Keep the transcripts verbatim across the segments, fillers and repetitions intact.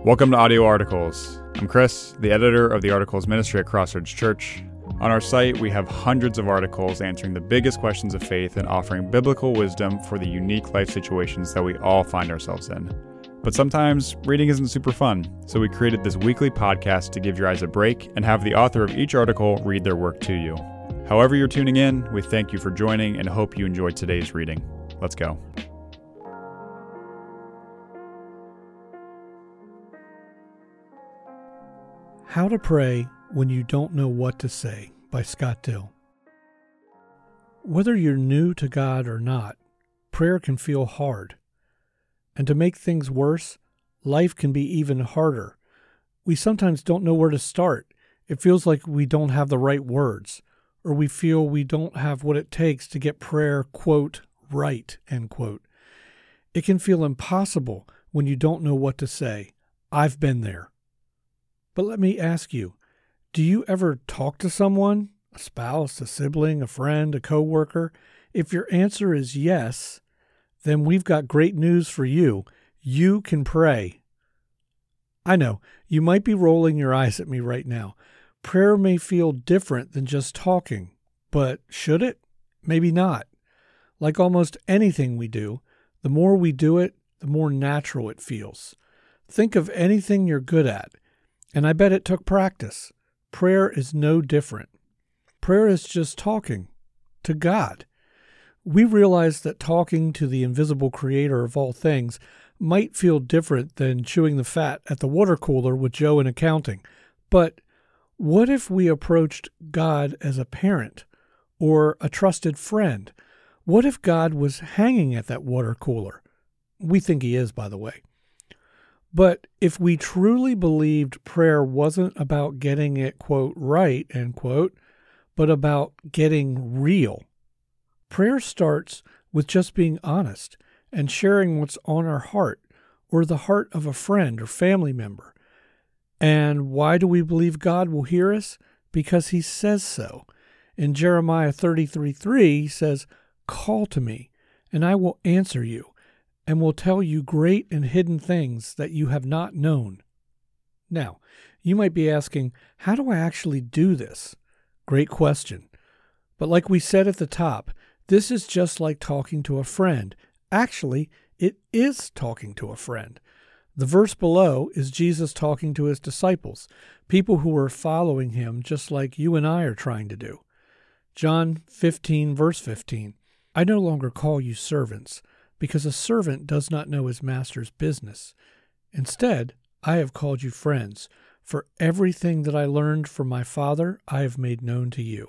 Welcome to Audio Articles. I'm Chris, the editor of the Articles Ministry at Crossroads Church. On our site, we have hundreds of articles answering the biggest questions of faith and offering biblical wisdom for the unique life situations that we all find ourselves in. But sometimes reading isn't super fun, so we created this weekly podcast to give your eyes a break and have the author of each article read their work to you. However you're tuning in, we thank you for joining and hope you enjoyed today's reading. Let's go. How to Pray When You Don't Know What to Say by Scott Dill. Whether you're new to God or not, prayer can feel hard. And to make things worse, life can be even harder. We sometimes don't know where to start. It feels like we don't have the right words, or we feel we don't have what it takes to get prayer, quote, right, end quote. It can feel impossible when you don't know what to say. I've been there. But let me ask you, do you ever talk to someone, a spouse, a sibling, a friend, a coworker? If your answer is yes, then we've got great news for you. You can pray. I know, you might be rolling your eyes at me right now. Prayer may feel different than just talking, but should it? Maybe not. Like almost anything we do, the more we do it, the more natural it feels. Think of anything you're good at. And I bet it took practice. Prayer is no different. Prayer is just talking to God. We realize that talking to the invisible creator of all things might feel different than chewing the fat at the water cooler with Joe in accounting. But what if we approached God as a parent or a trusted friend? What if God was hanging at that water cooler? We think he is, by the way. But if we truly believed prayer wasn't about getting it, quote, right, end quote, but about getting real, prayer starts with just being honest and sharing what's on our heart or the heart of a friend or family member. And why do we believe God will hear us? Because he says so. In Jeremiah thirty-three three, he says, "Call to me, and I will answer you, and will tell you great and hidden things that you have not known." Now, you might be asking, how do I actually do this? Great question. But like we said at the top, this is just like talking to a friend. Actually, it is talking to a friend. The verse below is Jesus talking to his disciples, people who are following him just like you and I are trying to do. John fifteen, verse fifteen, "I no longer call you servants, because a servant does not know his master's business. Instead, I have called you friends, for everything that I learned from my Father I have made known to you."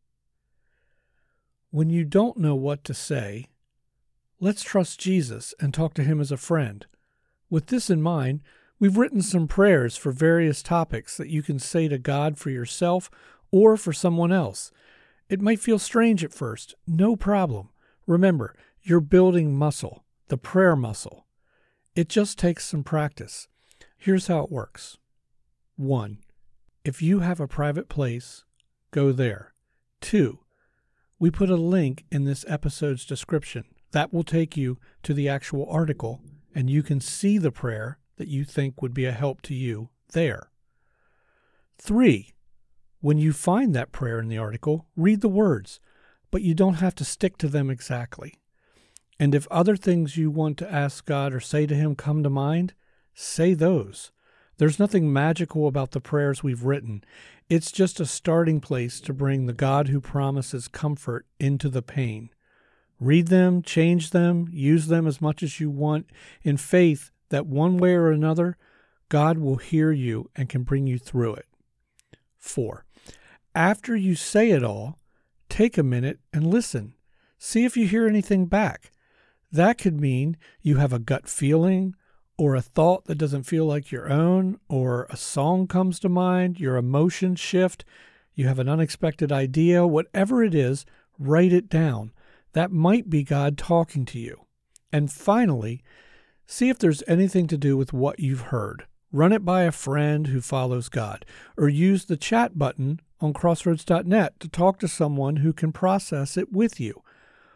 When you don't know what to say, let's trust Jesus and talk to him as a friend. With this in mind, we've written some prayers for various topics that you can say to God for yourself or for someone else. It might feel strange at first. No problem. Remember, you're building muscle, the prayer muscle. It just takes some practice. Here's how it works. One, if you have a private place, go there. Two, we put a link in this episode's description. That will take you to the actual article, and you can see the prayer that you think would be a help to you there. Three, when you find that prayer in the article, read the words, but you don't have to stick to them exactly. And if other things you want to ask God or say to him come to mind, say those. There's nothing magical about the prayers we've written. It's just a starting place to bring the God who promises comfort into the pain. Read them, change them, use them as much as you want, in faith that one way or another, God will hear you and can bring you through it. Four, after you say it all, take a minute and listen. See if you hear anything back. That could mean you have a gut feeling, or a thought that doesn't feel like your own, or a song comes to mind, your emotions shift, you have an unexpected idea. Whatever it is, write it down. That might be God talking to you. And finally, see if there's anything to do with what you've heard. Run it by a friend who follows God, or use the chat button on crossroads dot net to talk to someone who can process it with you.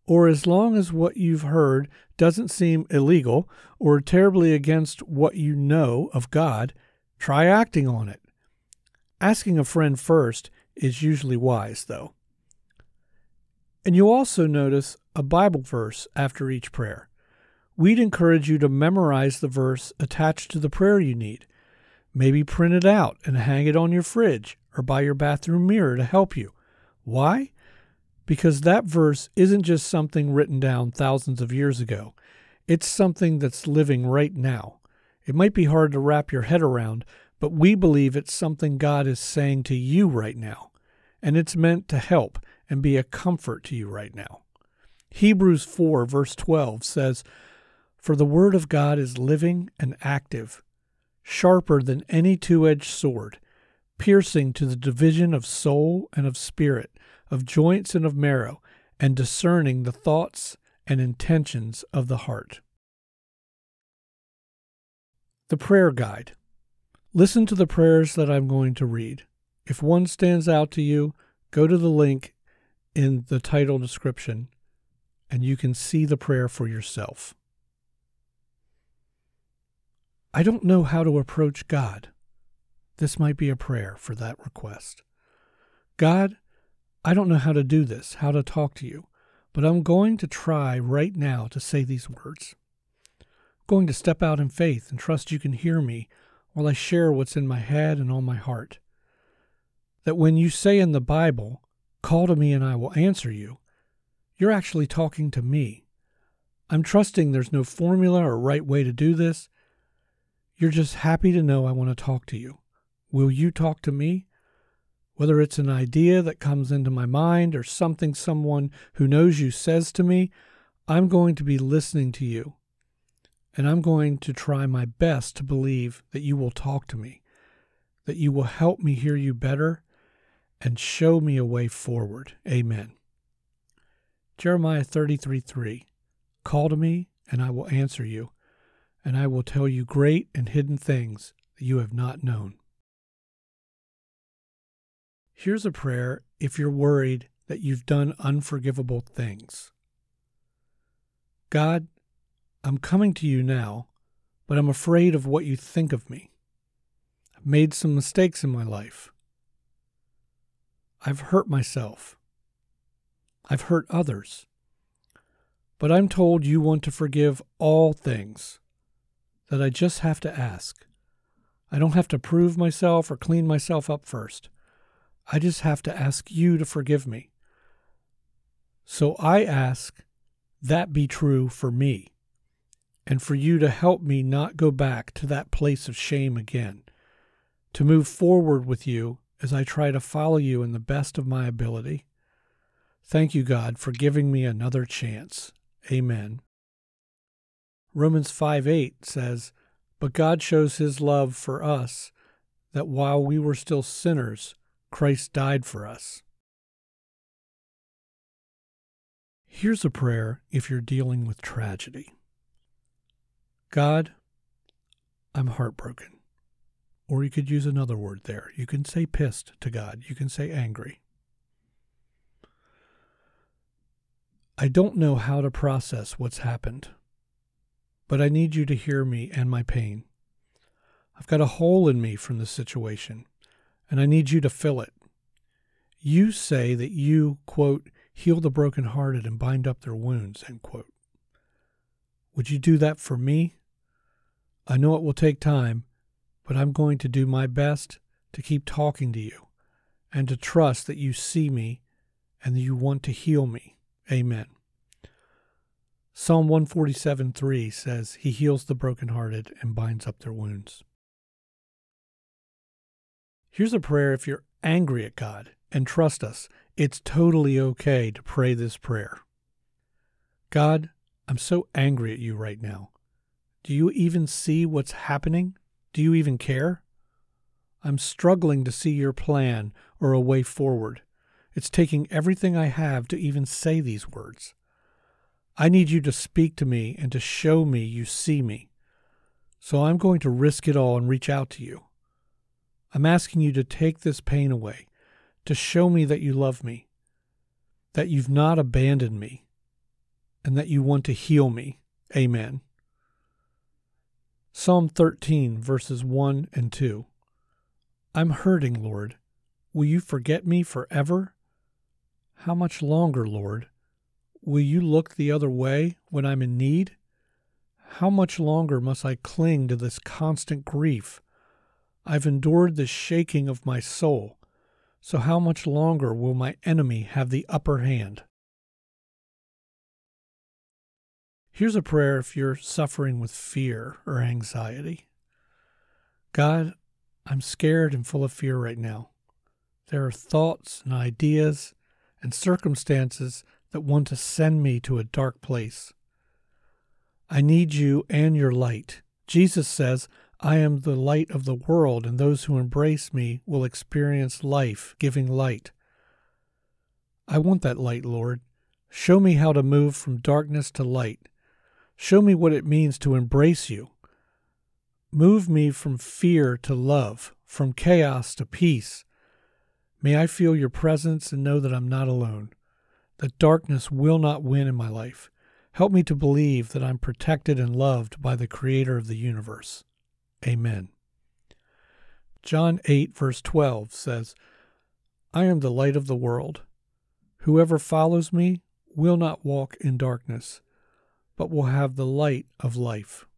or as long as what you've heard doesn't seem illegal or terribly against what you know of God, try acting on it. Asking a friend first is usually wise, though. And you'll also notice a Bible verse after each prayer. We'd encourage you to memorize the verse attached to the prayer you need. Maybe print it out and hang it on your fridge or by your bathroom mirror to help you. Why? Because that verse isn't just something written down thousands of years ago. It's something that's living right now. It might be hard to wrap your head around, but we believe it's something God is saying to you right now, and it's meant to help and be a comfort to you right now. Hebrews four, verse twelve says, "For the word of God is living and active, sharper than any two-edged sword, piercing to the division of soul and of spirit, of joints and of marrow, and discerning the thoughts and intentions of the heart." The prayer guide. Listen to the prayers that I'm going to read. If one stands out to you, go to the link in the title description, and you can see the prayer for yourself. I don't know how to approach God. This might be a prayer for that request. God, I don't know how to do this, how to talk to you, but I'm going to try right now to say these words. I'm going to step out in faith and trust you can hear me while I share what's in my head and on my heart. That when you say in the Bible, "Call to me and I will answer you," you're actually talking to me. I'm trusting there's no formula or right way to do this. You're just happy to know I want to talk to you. Will you talk to me? Whether it's an idea that comes into my mind or something someone who knows you says to me, I'm going to be listening to you. And I'm going to try my best to believe that you will talk to me, that you will help me hear you better and show me a way forward. Amen. Jeremiah thirty-three three. Call to me and I will answer you, and I will tell you great and hidden things that you have not known. Here's a prayer if you're worried that you've done unforgivable things. God, I'm coming to you now, but I'm afraid of what you think of me. I've made some mistakes in my life. I've hurt myself. I've hurt others. But I'm told you want to forgive all things, that I just have to ask. I don't have to prove myself or clean myself up first. I just have to ask you to forgive me. So I ask that be true for me, and for you to help me not go back to that place of shame again, to move forward with you as I try to follow you in the best of my ability. Thank you, God, for giving me another chance. Amen. Romans five eight says, "But God shows his love for us, that while we were still sinners, Christ died for us." Here's a prayer if you're dealing with tragedy. God, I'm heartbroken. Or you could use another word there. You can say pissed to God. You can say angry. I don't know how to process what's happened, but I need you to hear me and my pain. I've got a hole in me from this situation, and I need you to fill it. You say that you, quote, heal the brokenhearted and bind up their wounds, end quote. Would you do that for me? I know it will take time, but I'm going to do my best to keep talking to you and to trust that you see me and that you want to heal me. Amen. Psalm one forty-seven three says, He heals the brokenhearted and binds up their wounds. Here's a prayer if you're angry at God, and trust us, it's totally okay to pray this prayer. God, I'm so angry at you right now. Do you even see what's happening? Do you even care? I'm struggling to see your plan or a way forward. It's taking everything I have to even say these words. I need you to speak to me and to show me you see me. So I'm going to risk it all and reach out to you. I'm asking you to take this pain away, to show me that you love me, that you've not abandoned me, and that you want to heal me. Amen. Psalm thirteen, verses one and two. I'm hurting, Lord. Will you forget me forever? How much longer, Lord? Will you look the other way when I'm in need? How much longer must I cling to this constant grief? I've endured the shaking of my soul, so how much longer will my enemy have the upper hand? Here's a prayer if you're suffering with fear or anxiety. God, I'm scared and full of fear right now. There are thoughts and ideas and circumstances that want to send me to a dark place. I need you and your light. Jesus says, I am the light of the world, and those who embrace me will experience life-giving light. I want that light, Lord. Show me how to move from darkness to light. Show me what it means to embrace you. Move me from fear to love, from chaos to peace. May I feel your presence and know that I'm not alone, that darkness will not win in my life. Help me to believe that I'm protected and loved by the Creator of the universe. Amen. John eight, verse twelve says, I am the light of the world. Whoever follows me will not walk in darkness, but will have the light of life.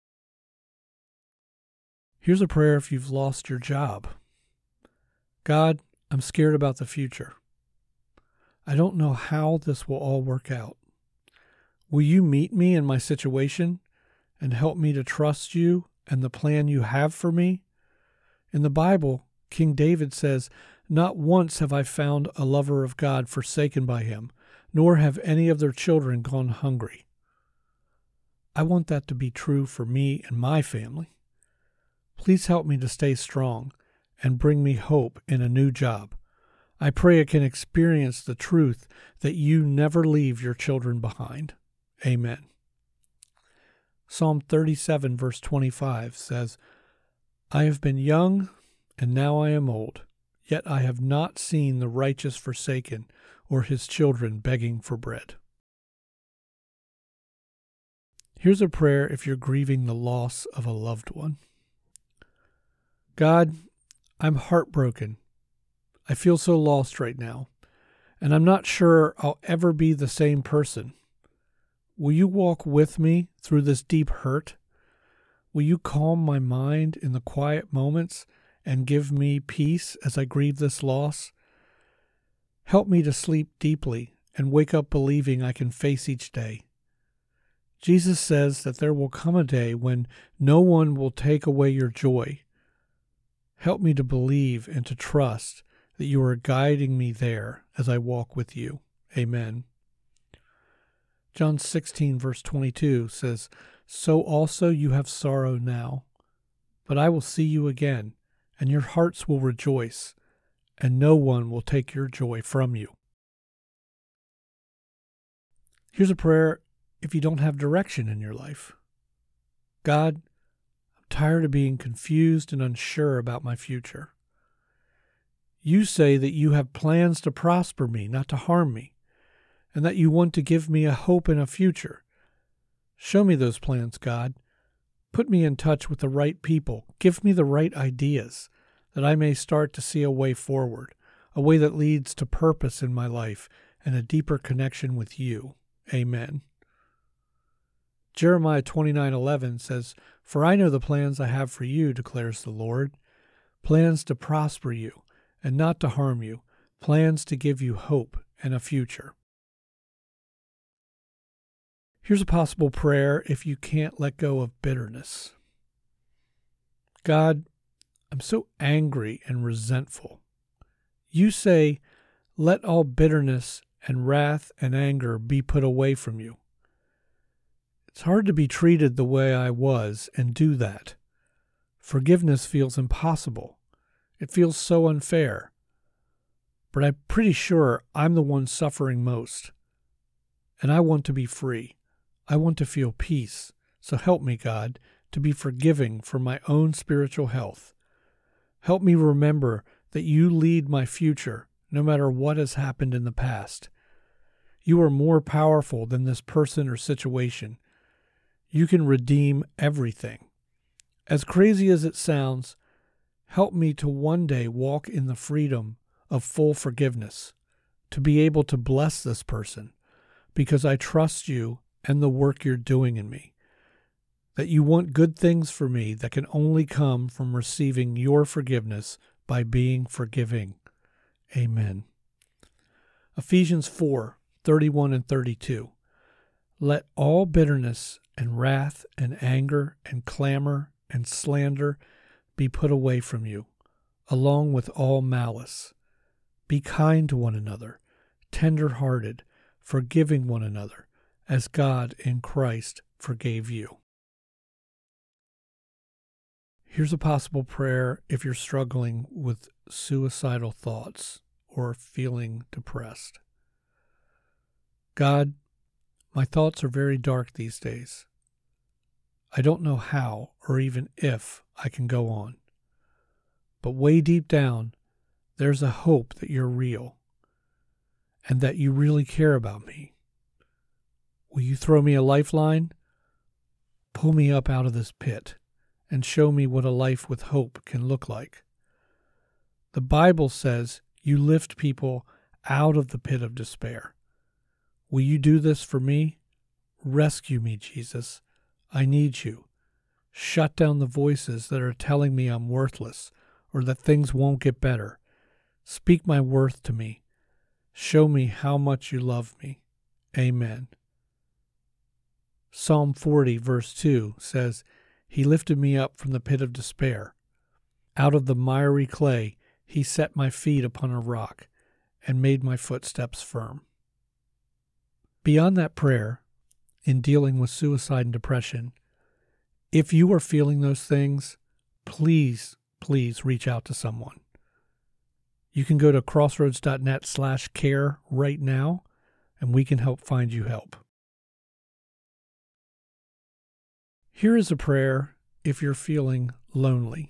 Here's a prayer if you've lost your job. God, I'm scared about the future. I don't know how this will all work out. Will you meet me in my situation and help me to trust you and the plan you have for me? In the Bible, King David says, Not once have I found a lover of God forsaken by him, nor have any of their children gone hungry. I want that to be true for me and my family. Please help me to stay strong and bring me hope in a new job. I pray I can experience the truth that you never leave your children behind. Amen. Psalm thirty-seven, verse twenty-five says, I have been young, and now I am old, yet I have not seen the righteous forsaken, or his children begging for bread. Here's a prayer if you're grieving the loss of a loved one. God, I'm heartbroken. I feel so lost right now, and I'm not sure I'll ever be the same person. Will you walk with me through this deep hurt? Will you calm my mind in the quiet moments and give me peace as I grieve this loss? Help me to sleep deeply and wake up believing I can face each day. Jesus says that there will come a day when no one will take away your joy. Help me to believe and to trust that you are guiding me there as I walk with you. Amen. John sixteen, verse twenty-two says, So also you have sorrow now, but I will see you again, and your hearts will rejoice, and no one will take your joy from you. Here's a prayer if you don't have direction in your life. God, I'm tired of being confused and unsure about my future. You say that you have plans to prosper me, not to harm me, and that you want to give me a hope and a future. Show me those plans, God. Put me in touch with the right people. Give me the right ideas, that I may start to see a way forward, a way that leads to purpose in my life and a deeper connection with you. Amen. Jeremiah twenty-nine eleven says, For I know the plans I have for you, declares the Lord, plans to prosper you and not to harm you, plans to give you hope and a future. Here's a possible prayer if you can't let go of bitterness. God, I'm so angry and resentful. You say, Let all bitterness and wrath and anger be put away from you. It's hard to be treated the way I was and do that. Forgiveness feels impossible. It feels so unfair. But I'm pretty sure I'm the one suffering most. And I want to be free. I want to feel peace. So help me, God, to be forgiving for my own spiritual health. Help me remember that you lead my future, no matter what has happened in the past. You are more powerful than this person or situation. You can redeem everything. As crazy as it sounds, help me to one day walk in the freedom of full forgiveness, to be able to bless this person, because I trust you and the work you're doing in me, that you want good things for me that can only come from receiving your forgiveness by being forgiving. Amen. Ephesians four, thirty-one and thirty-two. Let all bitterness and wrath and anger and clamor and slander be put away from you, along with all malice. Be kind to one another, tender-hearted, forgiving one another, as God in Christ forgave you. Here's a possible prayer if you're struggling with suicidal thoughts or feeling depressed. God, my thoughts are very dark these days. I don't know how or even if I can go on. But way deep down, there's a hope that you're real and that you really care about me. Will you throw me a lifeline? Pull me up out of this pit and show me what a life with hope can look like. The Bible says you lift people out of the pit of despair. Will you do this for me? Rescue me, Jesus. I need you. Shut down the voices that are telling me I'm worthless or that things won't get better. Speak my worth to me. Show me how much you love me. Amen. Psalm forty, verse two says, He lifted me up from the pit of despair. Out of the miry clay, He set my feet upon a rock and made my footsteps firm. Beyond that prayer, in dealing with suicide and depression, if you are feeling those things, please, please reach out to someone. You can go to crossroads.net slash care right now, and we can help find you help. Here is a prayer if you're feeling lonely.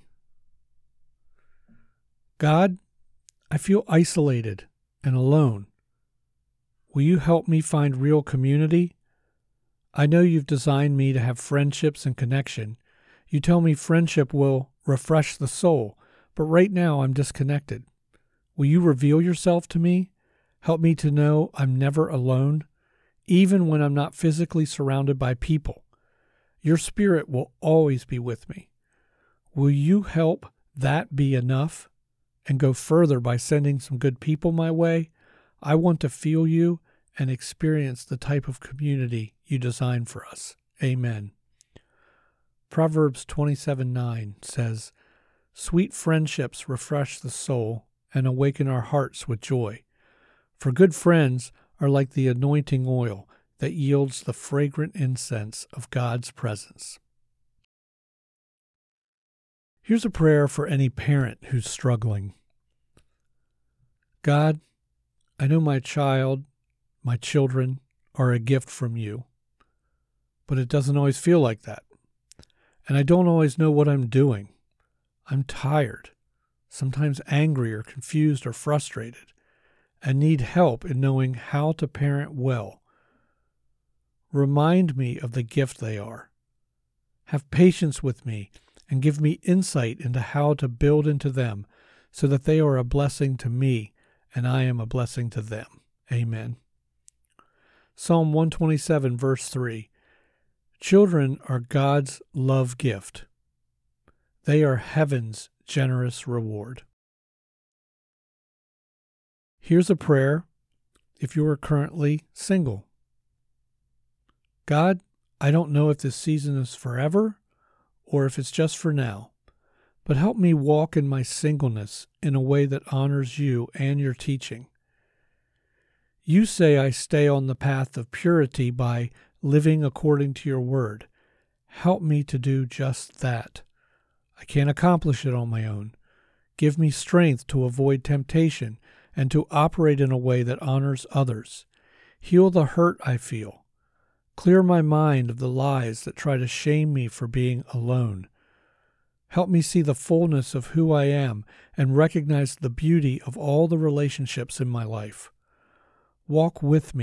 God, I feel isolated and alone. Will you help me find real community? I know you've designed me to have friendships and connection. You tell me friendship will refresh the soul, but right now I'm disconnected. Will you reveal yourself to me? Help me to know I'm never alone, even when I'm not physically surrounded by people. Your spirit will always be with me. Will you help that be enough and go further by sending some good people my way? I want to feel you and experience the type of community you designed for us. Amen. Proverbs twenty-seven nine says, Sweet friendships refresh the soul and awaken our hearts with joy. For good friends are like the anointing oil that yields the fragrant incense of God's presence. Here's a prayer for any parent who's struggling. God, I know my child, my children are a gift from you, but it doesn't always feel like that. And I don't always know what I'm doing. I'm tired, sometimes angry or confused or frustrated, and need help in knowing how to parent well. Remind me of the gift they are. Have patience with me and give me insight into how to build into them so that they are a blessing to me and I am a blessing to them. Amen. Psalm one twenty-seven, verse three. Children are God's love gift. They are heaven's generous reward. Here's a prayer if you are currently single. God, I don't know if this season is forever or if it's just for now, but help me walk in my singleness in a way that honors you and your teaching. You say I stay on the path of purity by living according to your word. Help me to do just that. I can't accomplish it on my own. Give me strength to avoid temptation and to operate in a way that honors others. Heal the hurt I feel. Clear my mind of the lies that try to shame me for being alone. Help me see the fullness of who I am and recognize the beauty of all the relationships in my life. Walk with me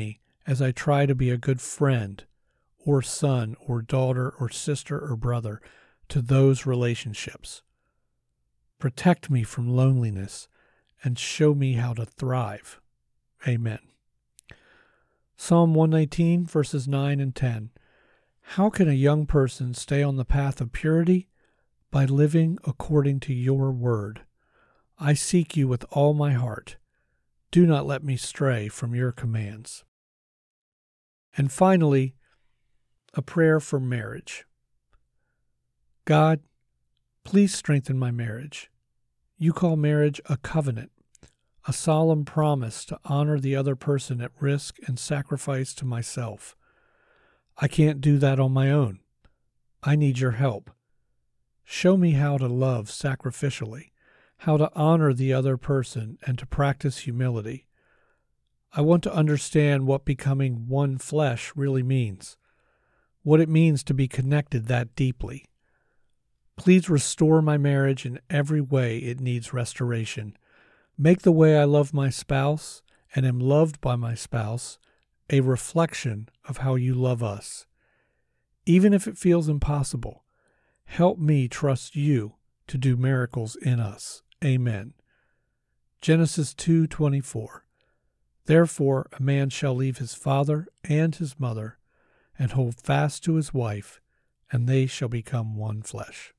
as I try to be a good friend or son or daughter or sister or brother to those relationships. Protect me from loneliness and show me how to thrive. Amen. Psalm one nineteen, verses nine and ten. How can a young person stay on the path of purity? By living according to your word. I seek you with all my heart. Do not let me stray from your commands. And finally, a prayer for marriage. God, please strengthen my marriage. You call marriage a covenant, a solemn promise to honor the other person at risk and sacrifice to myself. I can't do that on my own. I need your help. Show me how to love sacrificially, how to honor the other person, and to practice humility. I want to understand what becoming one flesh really means, what it means to be connected that deeply. Please restore my marriage in every way it needs restoration. Make the way I love my spouse and am loved by my spouse a reflection of how you love us. Even if it feels impossible, help me trust you to do miracles in us. Amen. Genesis two twenty-four. Therefore a man shall leave his father and his mother, and hold fast to his wife, and they shall become one flesh.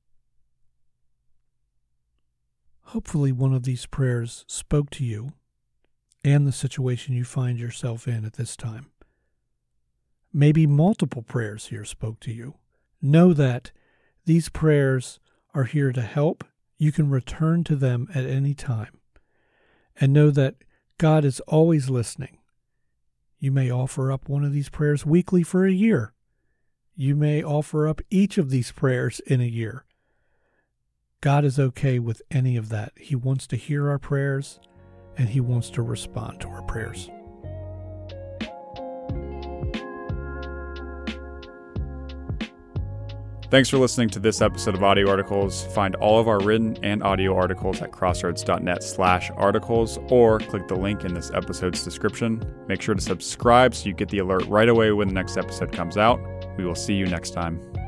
Hopefully one of these prayers spoke to you and the situation you find yourself in at this time. Maybe multiple prayers here spoke to you. Know that these prayers are here to help. You can return to them at any time. And know that God is always listening. You may offer up one of these prayers weekly for a year. You may offer up each of these prayers in a year. God is okay with any of that. He wants to hear our prayers, and He wants to respond to our prayers. Thanks for listening to this episode of Audio Articles. Find all of our written and audio articles at crossroads.net slash articles, or click the link in this episode's description. Make sure to subscribe so you get the alert right away when the next episode comes out. We will see you next time.